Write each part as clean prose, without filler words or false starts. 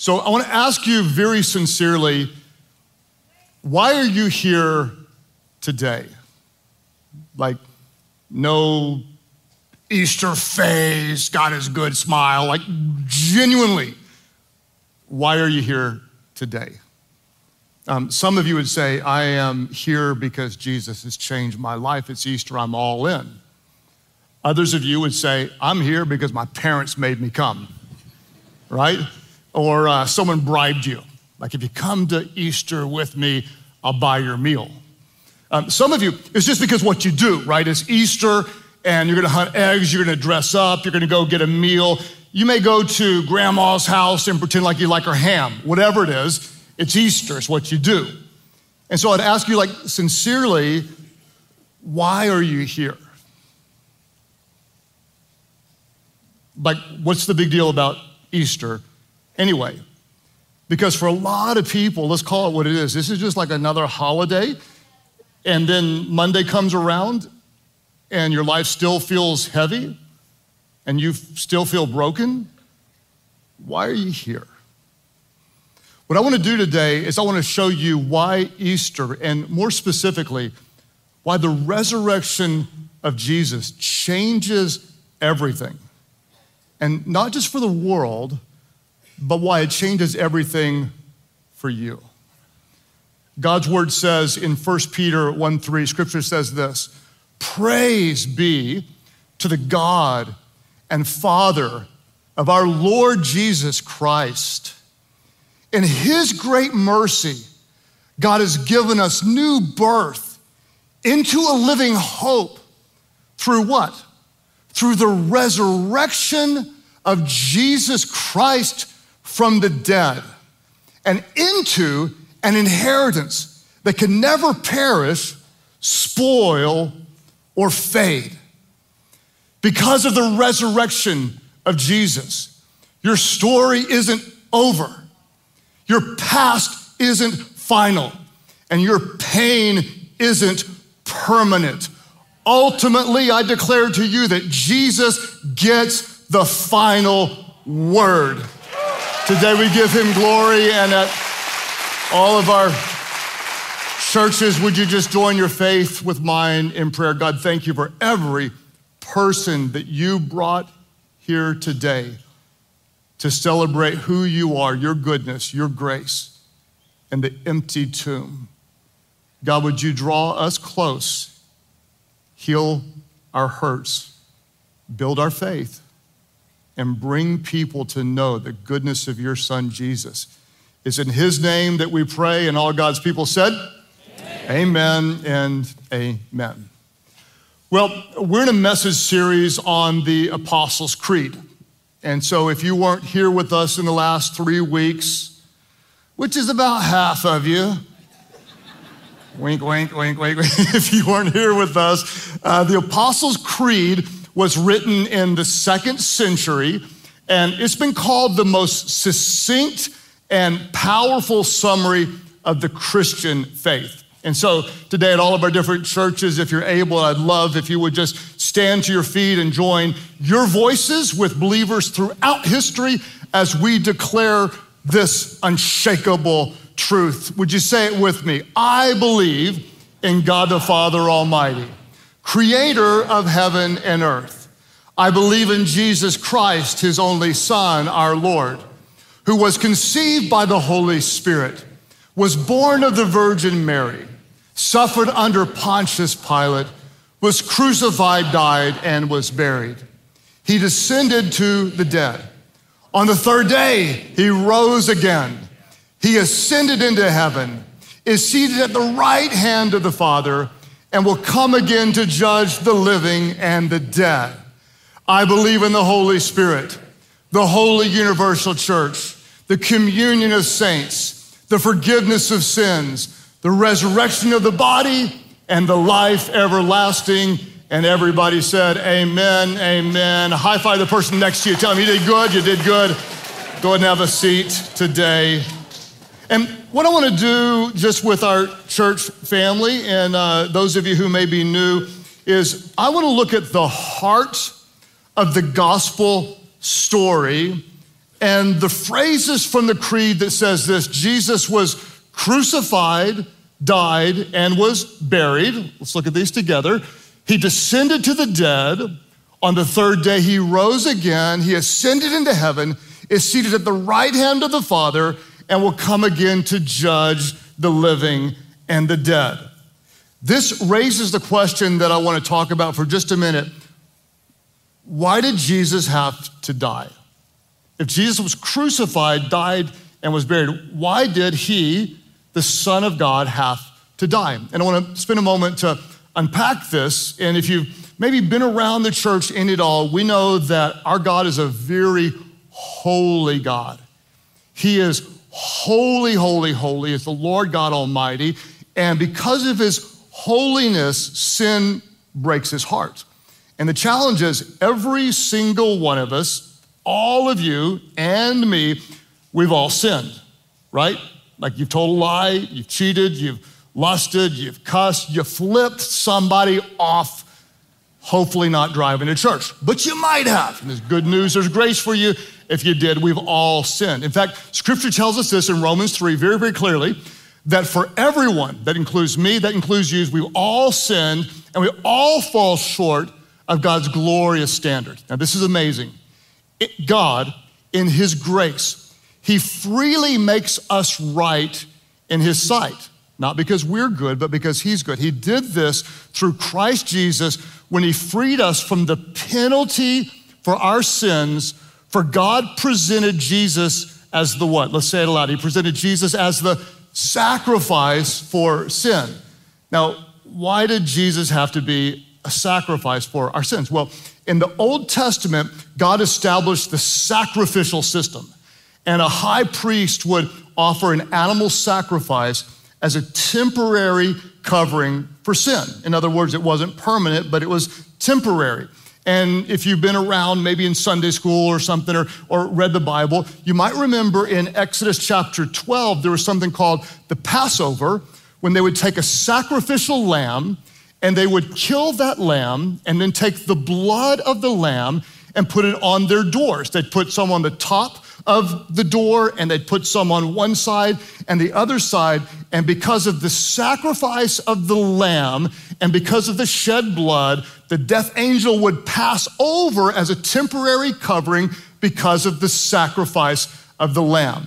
So I want to ask you very sincerely, why are you here today? Like, no Easter face, got his good smile, like genuinely, why are you here today? Some of you would say, I am here because Jesus has changed my life. It's Easter, I'm all in. Others of you would say, I'm here because my parents made me come, right? Or someone bribed you. Like, if you come to Easter with me, I'll buy your meal. Some of you, it's just because what you do, right? It's Easter and you're gonna hunt eggs, you're gonna dress up, you're gonna go get a meal. You may go to grandma's house and pretend like you like her ham. Whatever it is, it's Easter, it's what you do. And so I'd ask you, like, sincerely, why are you here? Like, what's the big deal about Easter anyway? Because for a lot of people, let's call it what it is. This is just like another holiday, and then Monday comes around and your life still feels heavy and you still feel broken. Why are you here? What I want to do today is I want to show you why Easter, and more specifically, why the resurrection of Jesus changes everything. And not just for the world, but why it changes everything for you. God's word says in 1 Peter 1:3, scripture says this, praise be to the God and Father of our Lord Jesus Christ. In his great mercy, God has given us new birth into a living hope through what? Through the resurrection of Jesus Christ from the dead, and into an inheritance that can never perish, spoil, or fade. Because of the resurrection of Jesus, your story isn't over. Your past isn't final, and your pain isn't permanent. Ultimately, I declare to you that Jesus gets the final word. Today we give him glory, and at all of our churches, would you just join your faith with mine in prayer? God, thank you for every person that you brought here today to celebrate who you are, your goodness, your grace, and the empty tomb. God, would you draw us close, heal our hurts, build our faith, and bring people to know the goodness of your son, Jesus. It's in his name that we pray, and all God's people said, amen, and amen. Well, we're in a message series on the Apostles' Creed. And so if you weren't here with us in the last 3 weeks, which is about half of you, wink, wink, wink, wink, wink. If you weren't here with us, the Apostles' Creed was written in the 2nd century, and it's been called the most succinct and powerful summary of the Christian faith. And so today at all of our different churches, if you're able, I'd love if you would just stand to your feet and join your voices with believers throughout history as we declare this unshakable truth. Would you say it with me? I believe in God the Father Almighty, creator of heaven and earth. I believe in Jesus Christ, his only Son, our Lord, who was conceived by the Holy Spirit, was born of the Virgin Mary, suffered under Pontius Pilate, was crucified, died, and was buried. He descended to the dead. On the 3rd day, he rose again. He ascended into heaven, is seated at the right hand of the Father, and will come again to judge the living and the dead. I believe in the Holy Spirit, the holy universal church, the communion of saints, the forgiveness of sins, the resurrection of the body, and the life everlasting. And everybody said, amen, amen. High five the person next to you. Tell them you did good, you did good. Go ahead and have a seat today. And what I want to do just with our church family and those of you who may be new is I want to look at the heart of the gospel story And the phrases from the creed that says this: Jesus was crucified, died, and was buried. Let's look at these together. He descended to the dead. On the third day, he rose again. He ascended into heaven, is seated at the right hand of the Father, and will come again to judge the living and the dead. This raises the question that I want to talk about for just a minute. Why did Jesus have to die? If Jesus was crucified, died, and was buried, why did he, the Son of God, have to die? And I want to spend a moment to unpack this. And if you've maybe been around the church in it all, we know that our God is a very holy God. He is holy, holy, holy. It's the Lord God Almighty. And because of his holiness, sin breaks his heart. And the challenge is every single one of us, all of you and me, we've all sinned, right? Like you've told a lie, you've cheated, you've lusted, you've cussed, you flipped somebody off, hopefully not driving to church, but you might have. And there's good news, there's grace for you. If you did, we've all sinned. In fact, Scripture tells us this in Romans 3 very, very clearly, that for everyone, that includes me, that includes you, we've all sinned and we all fall short of God's glorious standard. Now, this is amazing. God, in his grace, he freely makes us right in his sight. Not because we're good, but because he's good. He did this through Christ Jesus when he freed us from the penalty for our sins. For God presented Jesus as the what? Let's say it aloud. He presented Jesus as the sacrifice for sin. Now, why did Jesus have to be a sacrifice for our sins? Well, in the Old Testament, God established the sacrificial system, and a high priest would offer an animal sacrifice as a temporary covering for sin. In other words, it wasn't permanent, but it was temporary. And if you've been around maybe in Sunday school or something, or read the Bible, you might remember in Exodus chapter 12, there was something called the Passover, when they would take a sacrificial lamb and they would kill that lamb and then take the blood of the lamb and put it on their doors. They'd put some on the top of the door and they'd put some on one side and the other side. And because of the sacrifice of the lamb and because of the shed blood, the death angel would pass over as a temporary covering because of the sacrifice of the lamb.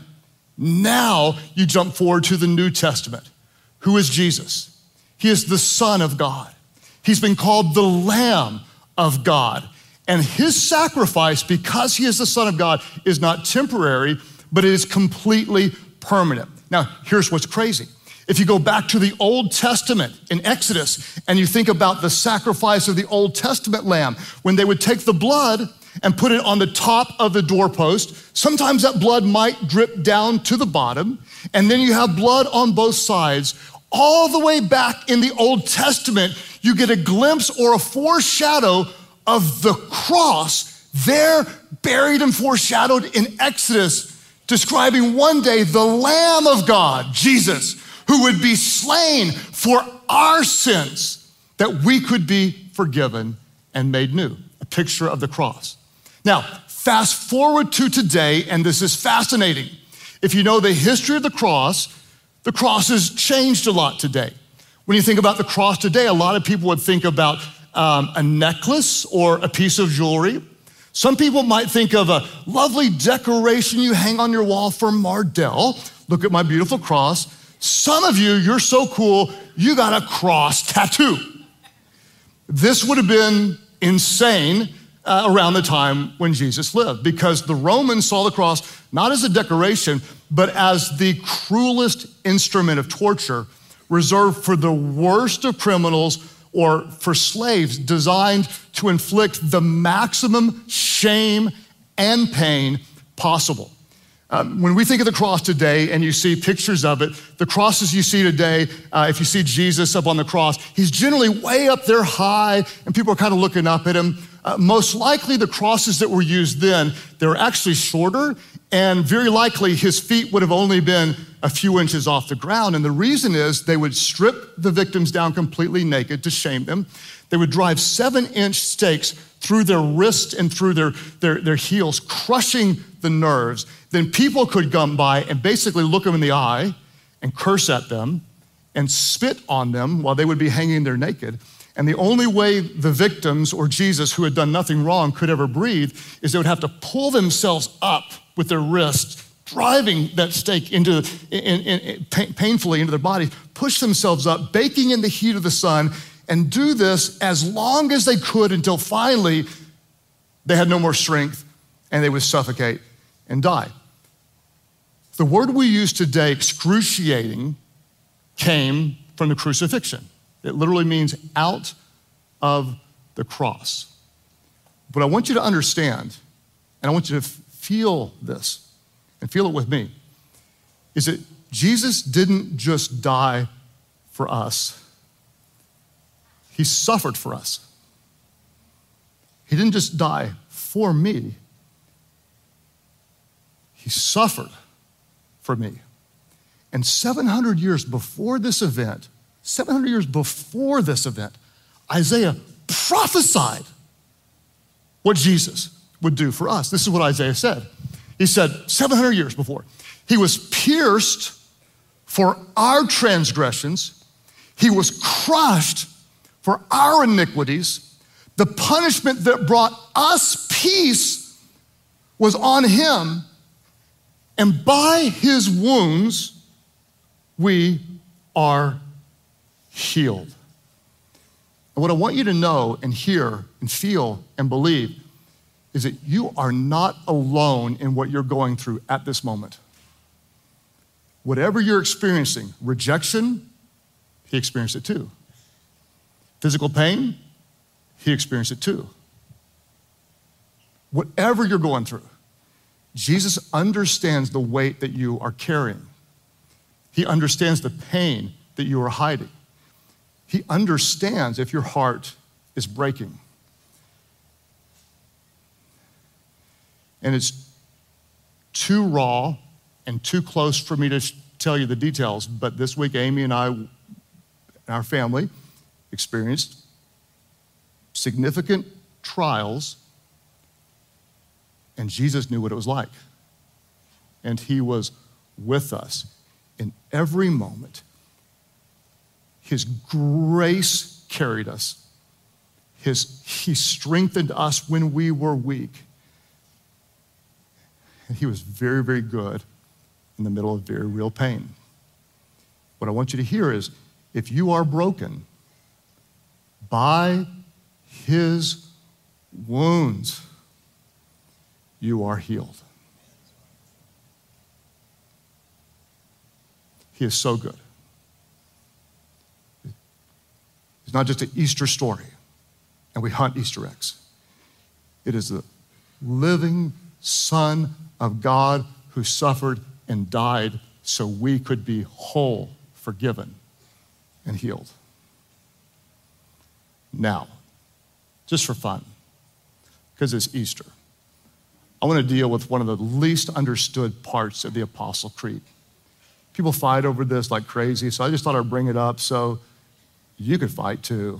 Now you jump forward to the New Testament. Who is Jesus? He is the Son of God. He's been called the Lamb of God. And his sacrifice, because he is the Son of God, is not temporary, but it is completely permanent. Now, here's what's crazy. If you go back to the Old Testament in Exodus and you think about the sacrifice of the Old Testament lamb, when they would take the blood and put it on the top of the doorpost, sometimes that blood might drip down to the bottom, and then you have blood on both sides. All the way back in the Old Testament, you get a glimpse or a foreshadow of the cross there buried and foreshadowed in Exodus, describing one day the Lamb of God, Jesus, who would be slain for our sins that we could be forgiven and made new, a picture of the cross. Now, fast forward to today, and this is fascinating. If you know the history of the cross has changed a lot today. When you think about the cross today, a lot of people would think about a necklace or a piece of jewelry. Some people might think of a lovely decoration you hang on your wall for Mardell. Look at my beautiful cross. Some of you, you're so cool, you got a cross tattoo. This would have been insane around the time when Jesus lived, because the Romans saw the cross not as a decoration, but as the cruelest instrument of torture reserved for the worst of criminals or for slaves, designed to inflict the maximum shame and pain possible. When we think of the cross today and you see pictures of it, the crosses you see today, if you see Jesus up on the cross, he's generally way up there high and people are kind of looking up at him. Most likely the crosses that were used then, they were actually shorter, and very likely his feet would have only been a few inches off the ground. And the reason is they would strip the victims down completely naked to shame them. They would drive 7-inch stakes through their wrists and through their heels, crushing the nerves. Then people could come by and basically look them in the eye and curse at them and spit on them while they would be hanging there naked. And the only way the victims or Jesus, who had done nothing wrong, could ever breathe is they would have to pull themselves up with their wrists, driving that stake painfully into their body, push themselves up, baking in the heat of the sun, and do this as long as they could until finally they had no more strength and they would suffocate and die. The word we use today, excruciating, came from the crucifixion. It literally means out of the cross. But I want you to understand, and I want you to feel this, and feel it with me, is that Jesus didn't just die for us. He suffered for us. He didn't just die for me. He suffered for me. And 700 years before this event, Isaiah prophesied what Jesus would do for us. This is what Isaiah said. He said 700 years before, he was pierced for our transgressions. He was crushed for our iniquities. The punishment that brought us peace was on him, and by his wounds, we are healed. And what I want you to know and hear and feel and believe is that you are not alone in what you're going through at this moment. Whatever you're experiencing, rejection, he experienced it too. Physical pain, he experienced it too. Whatever you're going through, Jesus understands the weight that you are carrying. He understands the pain that you are hiding. He understands if your heart is breaking. And it's too raw and too close for me to tell you the details, but this week Amy and I and our family experienced significant trials, and Jesus knew what it was like. And he was with us in every moment. His grace carried us. He strengthened us when we were weak. And he was very, very good in the middle of very real pain. What I want you to hear is, if you are broken, by his wounds, you are healed. He is so good. It's not just an Easter story, and we hunt Easter eggs. It is the living Son of God who suffered and died so we could be whole, forgiven, and healed. Now, just for fun, because it's Easter, I want to deal with one of the least understood parts of the Apostle Creed. People fight over this like crazy, so I just thought I'd bring it up so you could fight too.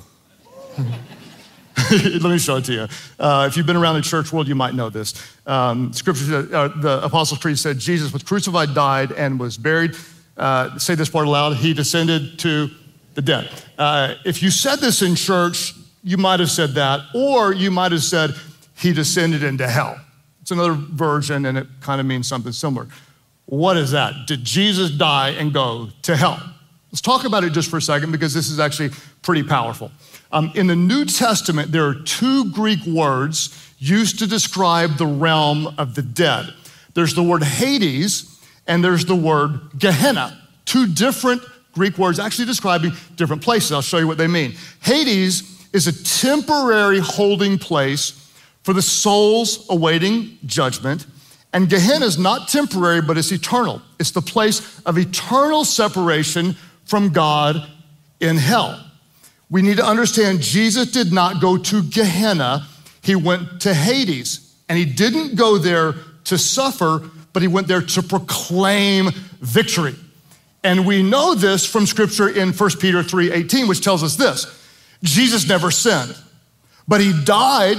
Let me show it to you. If you've been around the church world, you might know this. Scripture, the Apostle Creed said, Jesus was crucified, died, and was buried. Say this part aloud. He descended to the dead. If you said this in church, you might have said that, or you might have said, he descended into hell. It's another version, and it kind of means something similar. What is that? Did Jesus die and go to hell? Let's talk about it just for a second, because this is actually pretty powerful. In the New Testament, there are two Greek words used to describe the realm of the dead. There's the word Hades, and there's the word Gehenna. Two different Greek words actually describing different places. I'll show you what they mean. Hades is a temporary holding place for the souls awaiting judgment. And Gehenna is not temporary, but it's eternal. It's the place of eternal separation from God in hell. We need to understand Jesus did not go to Gehenna. He went to Hades. And he didn't go there to suffer, but he went there to proclaim victory. And we know this from scripture in 1 Peter 3:18, which tells us this: Jesus never sinned, but he died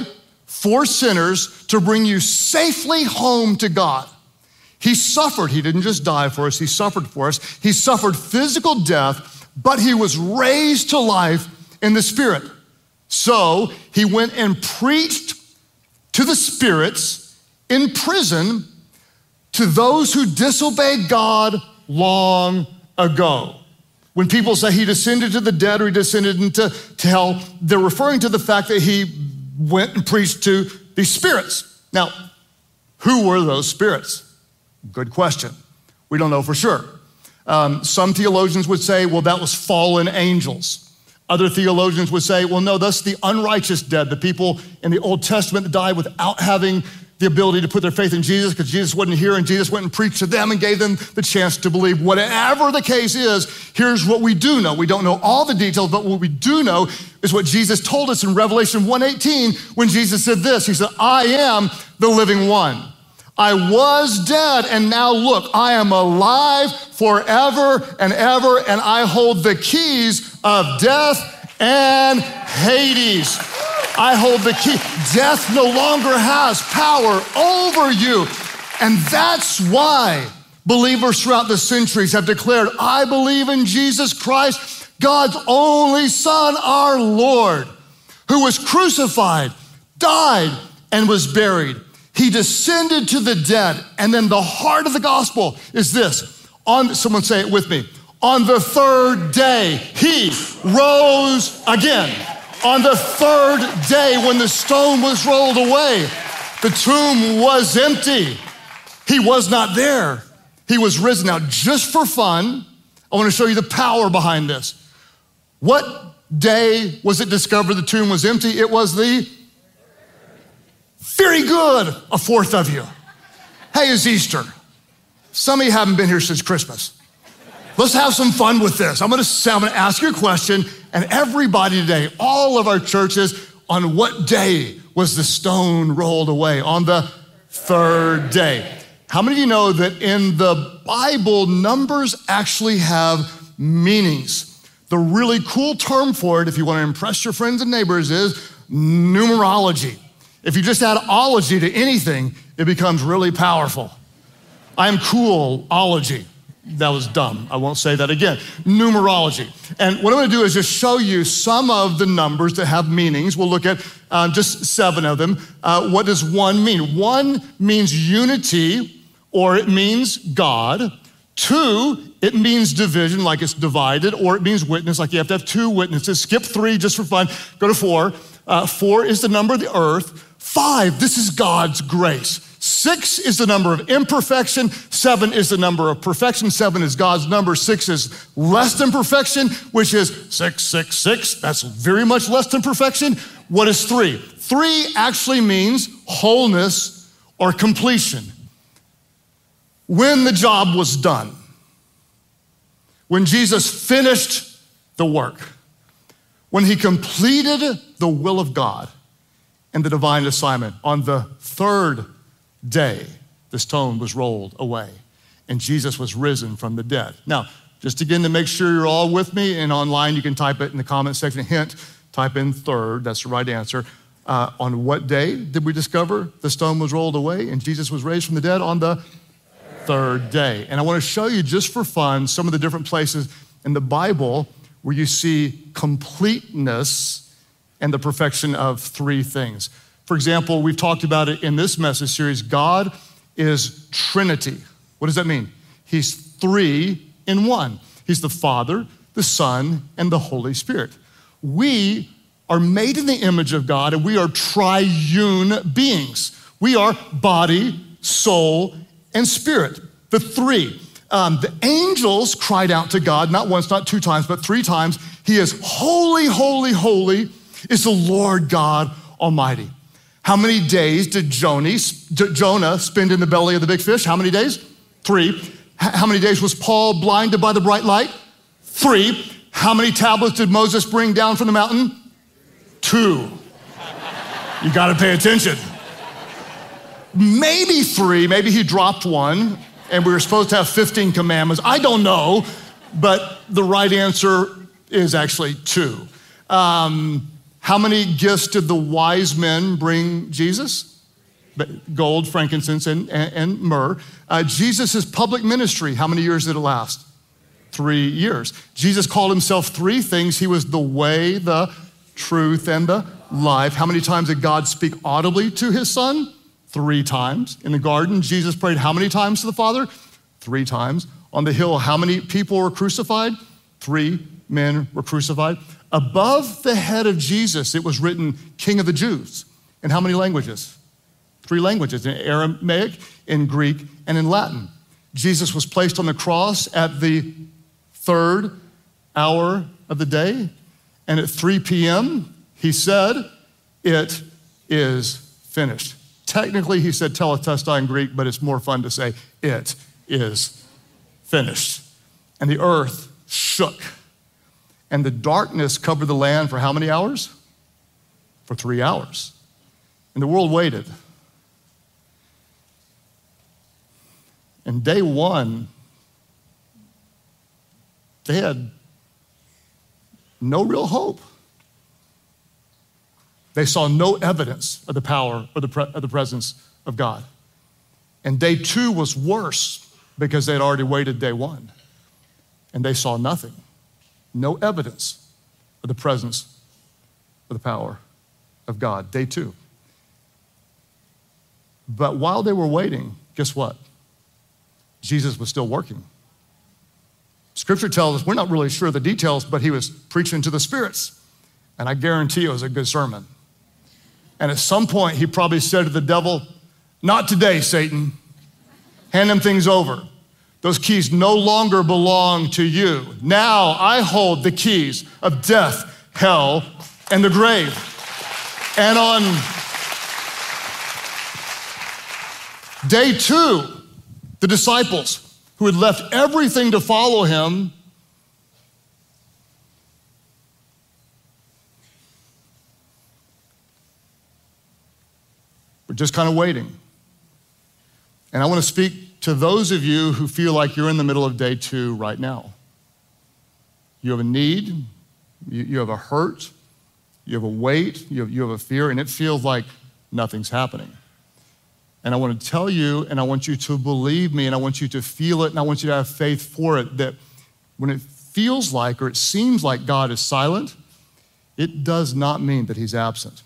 for sinners to bring you safely home to God. He suffered. He didn't just die for us. He suffered for us. He suffered physical death, but he was raised to life in the Spirit. So he went and preached to the spirits in prison, to those who disobeyed God long ago. When people say he descended to the dead or he descended into hell, they're referring to the fact that he went and preached to these spirits. Now, who were those spirits? Good question. We don't know for sure. Some theologians would say, well, that was fallen angels. Other theologians would say, well, no, that's the unrighteous dead, the people in the Old Testament that died without having the ability to put their faith in Jesus because Jesus wasn't here and Jesus went and preached to them and gave them the chance to believe. Whatever the case is, here's what we do know. We don't know all the details, but what we do know is what Jesus told us in Revelation 1:18 when Jesus said this. He said, I am the living one. I was dead, and now look, I am alive forever and ever, and I hold the keys of death and Hades. I hold the key. Death no longer has power over you. And that's why believers throughout the centuries have declared, I believe in Jesus Christ, God's only Son, our Lord, who was crucified, died, and was buried. He descended to the dead. And then the heart of the gospel is this. Someone say it with me. On the third day, he rose again. On the third day, when the stone was rolled away, the tomb was empty. He was not there. He was risen. Now, just for fun, I want to show you the power behind this. What day was it discovered the tomb was empty? It was the very good, a fourth of you. Hey, it's Easter. Some of you haven't been here since Christmas. Let's have some fun with this. I'm gonna ask you a question, and everybody today, all of our churches, on what day was the stone rolled away? On the third day. How many of you know that in the Bible, numbers actually have meanings? The really cool term for it, if you want to impress your friends and neighbors, is numerology. If you just add ology to anything, it becomes really powerful. I am cool-ology. That was dumb. I won't say that again. Numerology. And what I'm gonna do is just show you some of the numbers that have meanings. We'll look at just 7 of them. What does 1 mean? 1 means unity, or it means God. 2, it means division, like it's divided, or it means witness, like you have to have 2 witnesses. Skip 3 just for fun. Go to 4. 4 is the number of the earth. 5, this is God's grace. 6 is the number of imperfection. 7 is the number of perfection. 7 is God's number. 6 is less than perfection, which is 666. That's very much less than perfection. What is 3? 3 actually means wholeness or completion. When the job was done, when Jesus finished the work, when he completed the will of God and the divine assignment, on the third day, the stone was rolled away and Jesus was risen from the dead. Now, just again to make sure you're all with me, and online you can type it in the comment section. Hint, type in third, that's the right answer. On what day did we discover the stone was rolled away and Jesus was raised from the dead? On the third day. And I want to show you, just for fun, some of the different places in the Bible where you see completeness and the perfection of 3 things. For example, we've talked about it in this message series. God is Trinity. What does that mean? He's 3 in 1. He's the Father, the Son, and the Holy Spirit. We are made in the image of God, and we are triune beings. We are body, soul, and spirit, the 3. The angels cried out to God, not once, not 2 times, but 3 times. He is holy, holy, holy is the Lord God Almighty. How many days did Jonah spend in the belly of the big fish? How many days? 3. How many days was Paul blinded by the bright light? 3. How many tablets did Moses bring down from the mountain? 2. You gotta pay attention. Maybe 3, maybe he dropped 1, and we were supposed to have 15 commandments. I don't know, but the right answer is actually 2. How many gifts did the wise men bring Jesus? Gold, frankincense, and myrrh. Jesus' public ministry, how many years did it last? 3 years. Jesus called himself 3 things. He was the way, the truth, and the life. How many times did God speak audibly to his son? 3 times. In the garden, Jesus prayed how many times to the Father? 3 times. On the hill, how many people were crucified? 3 men were crucified. Above the head of Jesus, it was written, King of the Jews. In how many languages? 3 languages, in Aramaic, in Greek, and in Latin. Jesus was placed on the cross at the 3rd hour of the day, and at 3 p.m., he said, it is finished. Technically, he said tetelestai in Greek, but it's more fun to say, it is finished. And the earth shook, and the darkness covered the land for how many hours? For 3 hours. And the world waited. And day 1, they had no real hope. They saw no evidence of the power or of the presence of God. And day 2 was worse because they had already waited day 1. And they saw nothing. No evidence of the presence or the power of God. Day 2. But while they were waiting, guess what? Jesus was still working. Scripture tells us, we're not really sure of the details, but he was preaching to the spirits. And I guarantee it was a good sermon. And at some point, he probably said to the devil, not today, Satan. Hand them things over. Those keys no longer belong to you. Now I hold the keys of death, hell, and the grave. And on day 2, the disciples who had left everything to follow him were just kind of waiting. And I want to speak to those of you who feel like you're in the middle of day 2 right now. You have a need, you have a hurt, you have a weight, you have a fear, and it feels like nothing's happening. And I want to tell you, and I want you to believe me, and I want you to feel it, and I want you to have faith for it, that when it feels like or it seems like God is silent, it does not mean that he's absent.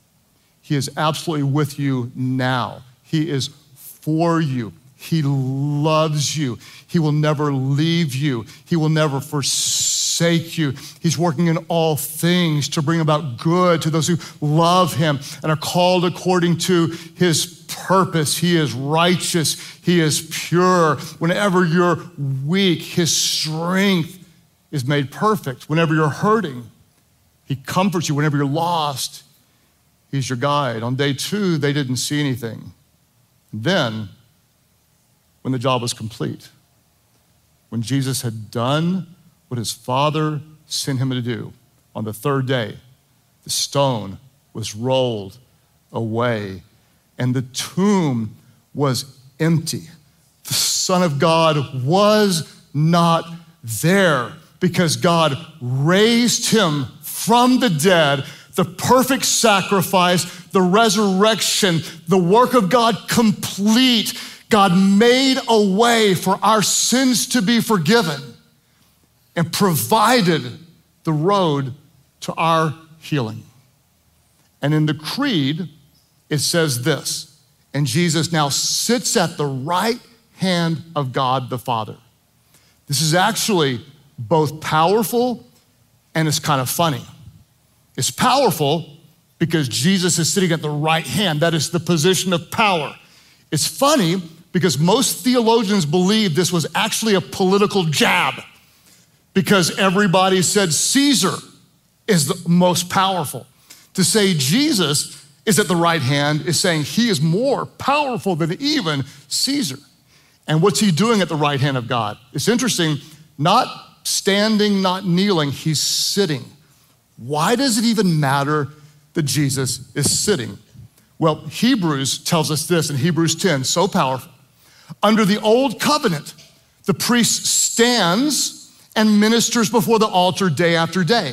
He is absolutely with you now. He is for you. He loves you. He will never leave you. He will never forsake you. He's working in all things to bring about good to those who love him and are called according to his purpose. He is righteous. He is pure. Whenever you're weak, his strength is made perfect. Whenever you're hurting, he comforts you. Whenever you're lost, he's your guide. On day 2, they didn't see anything. Then, when the job was complete, when Jesus had done what his Father sent him to do, on the 3rd day, the stone was rolled away and the tomb was empty. The Son of God was not there because God raised him from the dead, the perfect sacrifice, the resurrection, the work of God complete. God made a way for our sins to be forgiven and provided the road to our healing. And in the creed, it says this, and Jesus now sits at the right hand of God the Father. This is actually both powerful and it's kind of funny. It's powerful because Jesus is sitting at the right hand. That is the position of power. It's funny because most theologians believe this was actually a political jab because everybody said Caesar is the most powerful. To say Jesus is at the right hand is saying he is more powerful than even Caesar. And what's he doing at the right hand of God? It's interesting, not standing, not kneeling, he's sitting. Why does it even matter that Jesus is sitting? Well, Hebrews tells us this in Hebrews 10, so powerful. Under the old covenant, the priest stands and ministers before the altar day after day,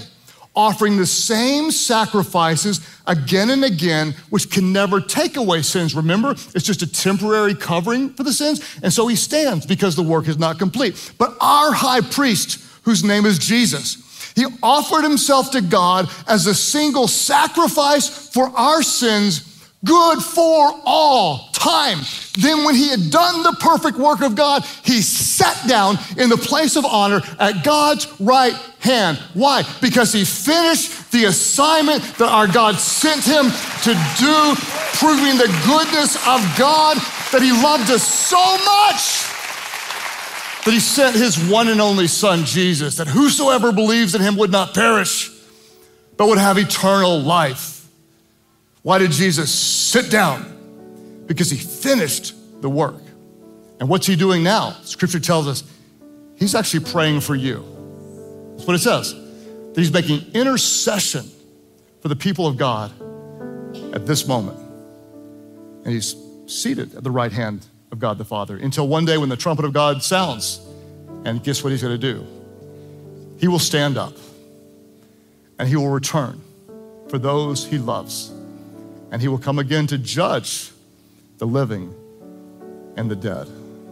offering the same sacrifices again and again, which can never take away sins. Remember, it's just a temporary covering for the sins. And so he stands because the work is not complete. But our high priest, whose name is Jesus, he offered himself to God as a single sacrifice for our sins, good for all time. Then when he had done the perfect work of God, he sat down in the place of honor at God's right hand. Why? Because he finished the assignment that our God sent him to do, proving the goodness of God, that he loved us so much that he sent his one and only son, Jesus, that whosoever believes in him would not perish, but would have eternal life. Why did Jesus sit down? Because he finished the work. And what's he doing now? Scripture tells us he's actually praying for you. That's what it says. That he's making intercession for the people of God at this moment. And he's seated at the right hand of God the Father until one day when the trumpet of God sounds. And guess what he's going to do? He will stand up and he will return for those he loves. And he will come again to judge the living and the dead.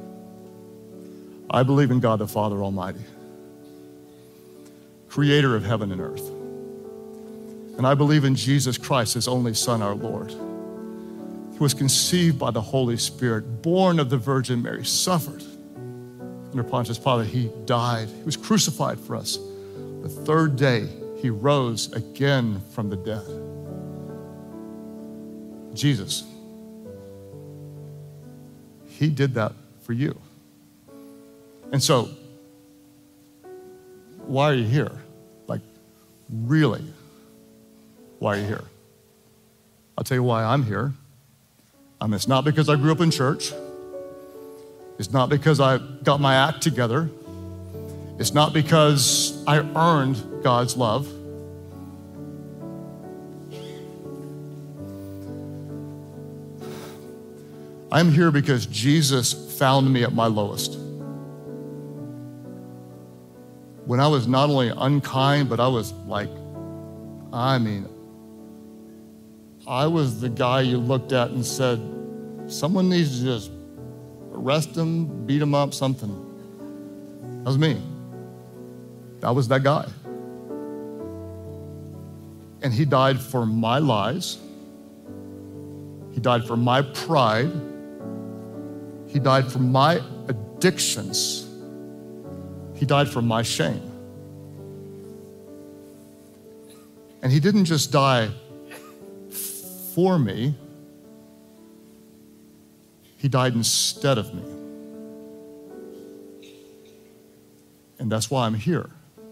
I believe in God the Father Almighty, creator of heaven and earth. And I believe in Jesus Christ, his only Son, our Lord, who was conceived by the Holy Spirit, born of the Virgin Mary, suffered under Pontius Pilate. He died. He was crucified for us. The third day, he rose again from the dead. Jesus, he did that for you. And so, why are you here? Like, really, why are you here? I'll tell you why I'm here. It's not because I grew up in church. It's not because I got my act together. It's not because I earned God's love. I'm here because Jesus found me at my lowest. When I was not only unkind, but I was like, I was the guy you looked at and said, someone needs to just arrest him, beat him up, something. That was me. That was that guy. And he died for my lies. He died for my pride. He died for my addictions. He died for my shame. And he didn't just die for me. He died instead of me. And that's why I'm here.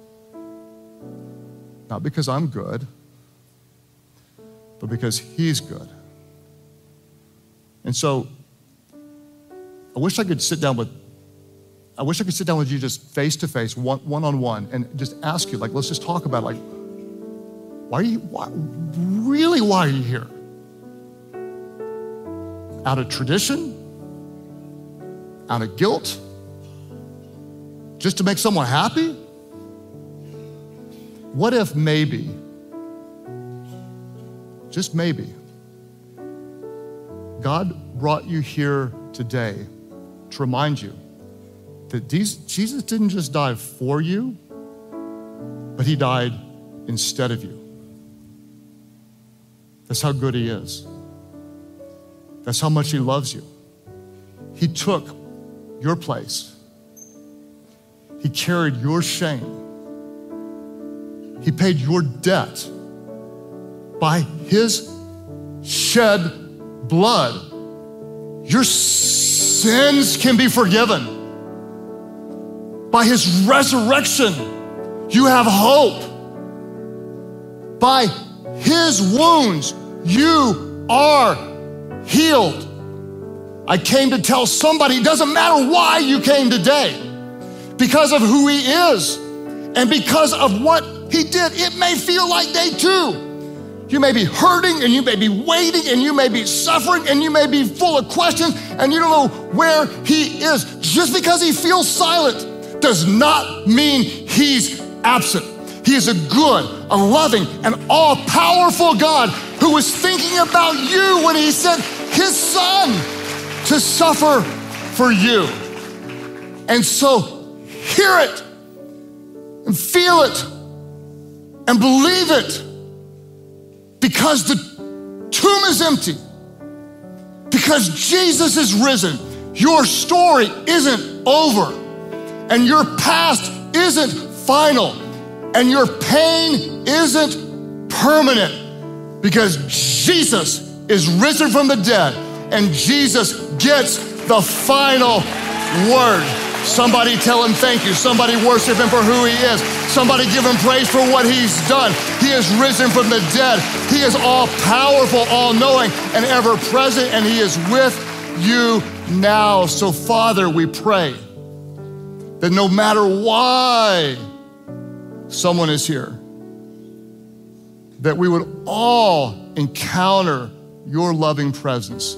Not because I'm good, but because he's good. And so, I wish I could sit down with you just face to face, one-on-one, and just ask you, like, let's just talk about, like, why are you here? Out of tradition? Out of guilt? Just to make someone happy? What if maybe, just maybe, God brought you here today to remind you that Jesus didn't just die for you, but he died instead of you. That's how good he is. That's how much he loves you. He took your place. He carried your shame. He paid your debt by his shed blood. Your sins can be forgiven. By his resurrection, you have hope. By his wounds, you are healed. I came to tell somebody, it doesn't matter why you came today, because of who he is and because of what he did. It may feel like day two. You may be hurting and you may be waiting and you may be suffering and you may be full of questions and you don't know where he is. Just because he feels silent does not mean he's absent. He is a good, a loving, and all-powerful God who was thinking about you when he sent his son to suffer for you. And so hear it and feel it and believe it, because the tomb is empty, because Jesus is risen. Your story isn't over, and your past isn't final, and your pain isn't permanent, because Jesus is risen from the dead, and Jesus gets the final word. Somebody tell him thank you. Somebody worship him for who he is. Somebody give him praise for what he's done. He is risen from the dead. He is all powerful, all knowing, and ever present, and he is with you now. So Father, we pray that no matter why someone is here, that we would all encounter your loving presence,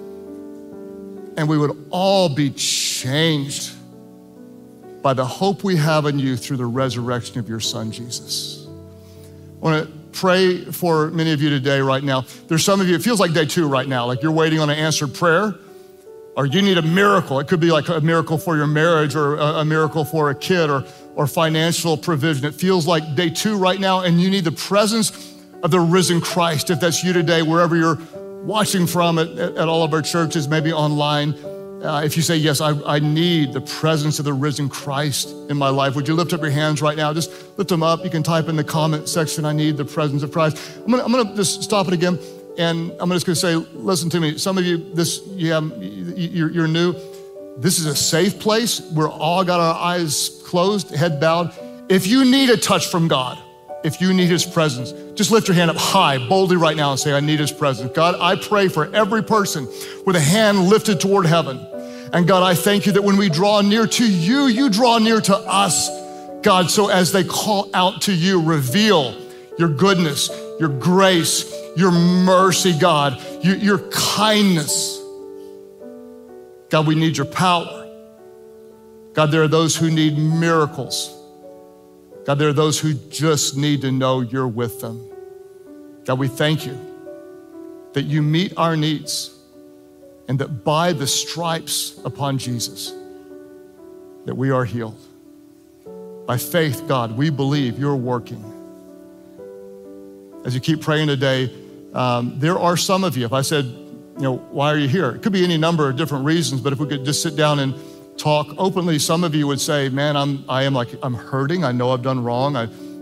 and we would all be changed by the hope we have in you through the resurrection of your son, Jesus. I want to pray for many of you today right now. There's some of you, it feels like day 2 right now, like you're waiting on an answered prayer, or you need a miracle. It could be like a miracle for your marriage, or a miracle for a kid, or financial provision. It feels like day 2 right now, and you need the presence of the risen Christ. If that's you today, wherever you're watching from at all of our churches, maybe online, if you say, yes, I need the presence of the risen Christ in my life, would you lift up your hands right now? Just lift them up. You can type in the comment section, I need the presence of Christ. I'm gonna just stop it again, and I'm just gonna say, listen to me. Some of you, you're new. This is a safe place. We're all got our eyes closed, head bowed. If you need a touch from God, if you need his presence, just lift your hand up high, boldly right now, and say, I need his presence. God, I pray for every person with a hand lifted toward heaven. And God, I thank you that when we draw near to you, you draw near to us. God, so as they call out to you, reveal your goodness, your grace, your mercy, God, your kindness. God, we need your power. God, there are those who need miracles. God, there are those who just need to know you're with them. God, we thank you that you meet our needs, and that by the stripes upon Jesus, that we are healed. By faith, God, we believe you're working. As you keep praying today, there are some of you, if I said, why are you here? It could be any number of different reasons, but if we could just sit down and talk openly, some of you would say, man, I'm hurting. I know I've done wrong.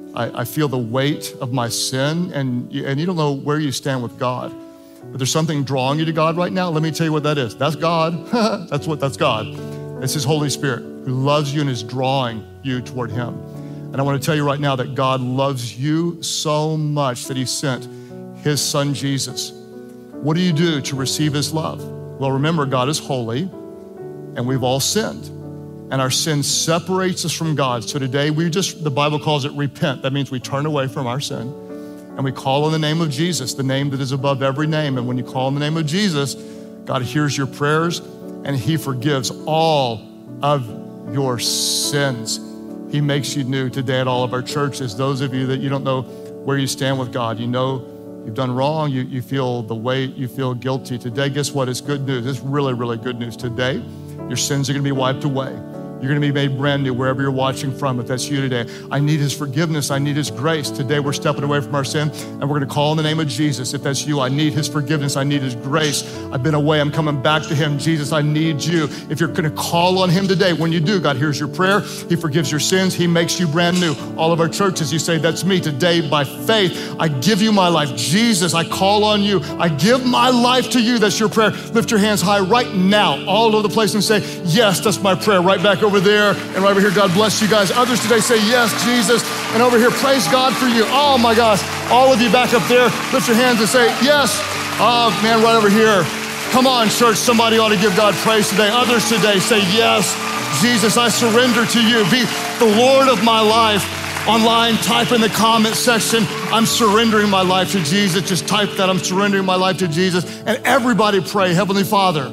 I feel the weight of my sin, and you don't know where you stand with God. But there's something drawing you to God right now. Let me tell you what that is. That's God. That's God. It's his Holy Spirit who loves you and is drawing you toward him. And I want to tell you right now that God loves you so much that he sent his son, Jesus. What do you do to receive his love? Well, remember, God is holy, and we've all sinned. And our sin separates us from God. So today, the Bible calls it repent. That means we turn away from our sin. And we call on the name of Jesus, the name that is above every name. And when you call on the name of Jesus, God hears your prayers, and he forgives all of your sins. He makes you new today at all of our churches. Those of you that you don't know where you stand with God, you know you've done wrong, you feel the weight, you feel guilty. Today, guess what? It's good news. It's really, really good news. Today, your sins are gonna be wiped away. You're gonna be made brand new wherever you're watching from. If that's you today, I need his forgiveness. I need his grace. Today we're stepping away from our sin, and we're gonna call on the name of Jesus. If that's you, I need his forgiveness. I need his grace. I've been away, I'm coming back to him. Jesus, I need you. If you're gonna call on him today, when you do, God hears your prayer. He forgives your sins. He makes you brand new. All of our churches, you say, that's me. Today, by faith, I give you my life. Jesus, I call on you. I give my life to you. That's your prayer. Lift your hands high right now, all over the place, and say, yes, that's my prayer. Right back over there and right over here. God bless you guys. Others today say, yes, Jesus. And over here, praise God for you. Oh my gosh, all of you back up there, lift your hands and say, yes. Oh man, right over here. Come on, church, somebody ought to give God praise today. Others today say, yes, Jesus, I surrender to you. Be the Lord of my life. Online, type in the comment section, I'm surrendering my life to Jesus. Just type that, I'm surrendering my life to Jesus. And everybody pray, Heavenly Father,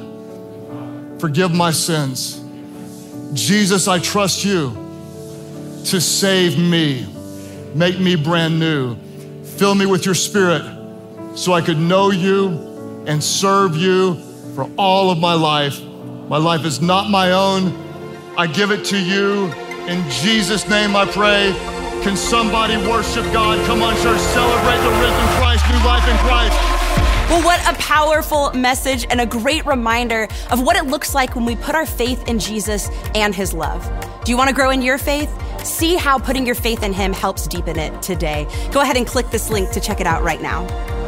forgive my sins. Jesus, I trust you to save me. Make me brand new. Fill me with your Spirit so I could know you and serve you for all of my life. My life is not my own. I give it to you. In Jesus' name I pray. Can somebody worship God? Come on, church, celebrate the risen Christ, new life in Christ. Well, what a powerful message and a great reminder of what it looks like when we put our faith in Jesus and his love. Do you want to grow in your faith? See how putting your faith in him helps deepen it today. Go ahead and click this link to check it out right now.